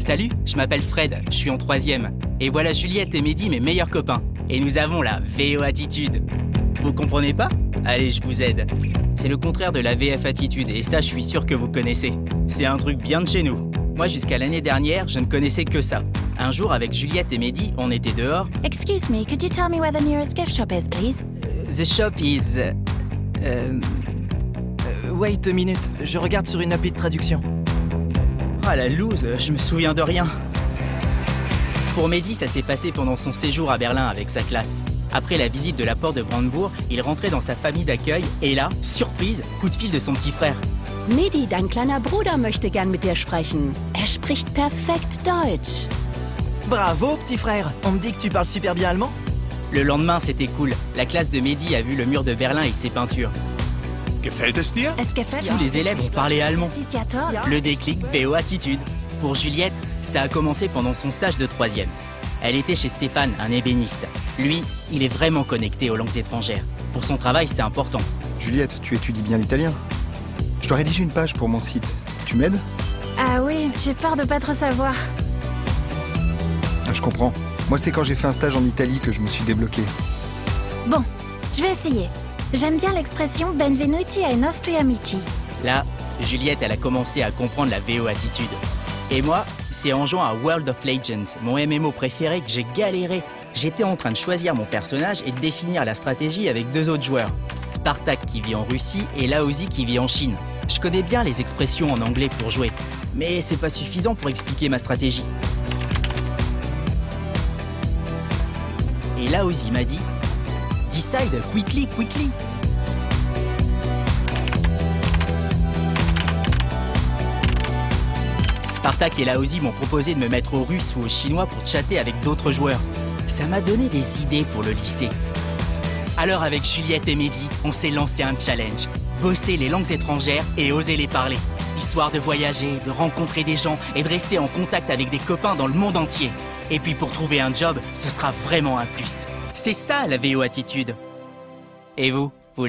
Salut, je m'appelle Fred, je suis en 3e. Et voilà Juliette et Mehdi, mes meilleurs copains. Et nous avons la VO Attitude. Vous comprenez pas? Allez, je vous aide. C'est le contraire de la VF Attitude, et ça, je suis sûr que vous connaissez. C'est un truc bien de chez nous. Moi, jusqu'à l'année dernière, je ne connaissais que ça. Un jour, avec Juliette et Mehdi, on était dehors. Excuse me, could you tell me where the nearest gift shop is, please? The shop is... Wait a minute, je regarde sur une appli de traduction. Ah la loose, je me souviens de rien. Pour Mehdi, ça s'est passé pendant son séjour à Berlin avec sa classe. Après la visite de la porte de Brandebourg, il rentrait dans sa famille d'accueil et là, surprise, coup de fil de son petit frère. Mehdi, dein kleiner Bruder möchte gern mit dir sprechen. Er spricht perfekt Deutsch. Bravo, petit frère. On me dit que tu parles super bien allemand. Le lendemain, c'était cool. La classe de Mehdi a vu le mur de Berlin et ses peintures. Gefällt es dir? Es gefällt Tous les élèves ont parlé allemand. Das ist ja toll. Le déclic VO Attitude. Pour Juliette, ça a commencé pendant son stage de 3e. Elle était chez Stéphane, un ébéniste. Lui, il est vraiment connecté aux langues étrangères. Pour son travail, c'est important. Juliette, tu étudies bien l'italien. Je dois rédiger une page pour mon site. Tu m'aides? Ah oui, j'ai peur de pas trop savoir. Ah, je comprends. Moi, c'est quand j'ai fait un stage en Italie que je me suis débloqué. Bon, je vais essayer. J'aime bien l'expression Benvenuti ai nostri amici. Là, Juliette, elle a commencé à comprendre la VO Attitude. Et moi, c'est en jouant à World of Legends, mon MMO préféré, que j'ai galéré. J'étais en train de choisir mon personnage et de définir la stratégie avec 2 autres joueurs. Spartak qui vit en Russie et Laozi qui vit en Chine. Je connais bien les expressions en anglais pour jouer, mais c'est pas suffisant pour expliquer ma stratégie. Et Laozi m'a dit « Decide quickly, quickly !» Spartak et Laozi m'ont proposé de me mettre au russe ou au chinois pour chatter avec d'autres joueurs. Ça m'a donné des idées pour le lycée. Alors avec Juliette et Mehdi, on s'est lancé un challenge. Bosser les langues étrangères et oser les parler. Histoire de voyager, de rencontrer des gens et de rester en contact avec des copains dans le monde entier. Et puis pour trouver un job, ce sera vraiment un plus. C'est ça la VO Attitude. Et vous l'avez ?